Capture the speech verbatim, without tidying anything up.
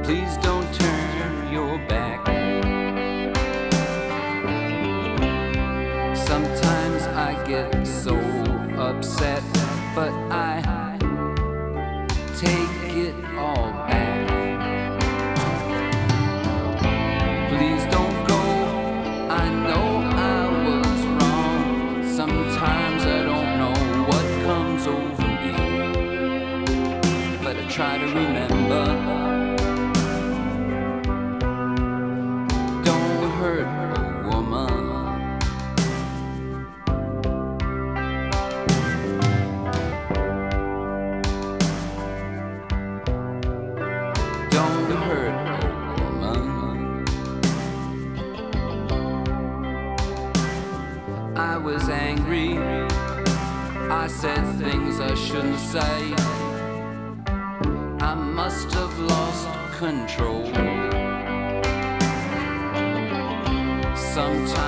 Please don't turn your back. Sometimes I get so upset, but I take it all back. Please don't go, I know I was wrong. Sometimes I don't know what comes over me, but I try to remember. Don't hurt a woman. Don't hurt a woman. I was angry, I said things I shouldn't say. I must have lost control. Sometimes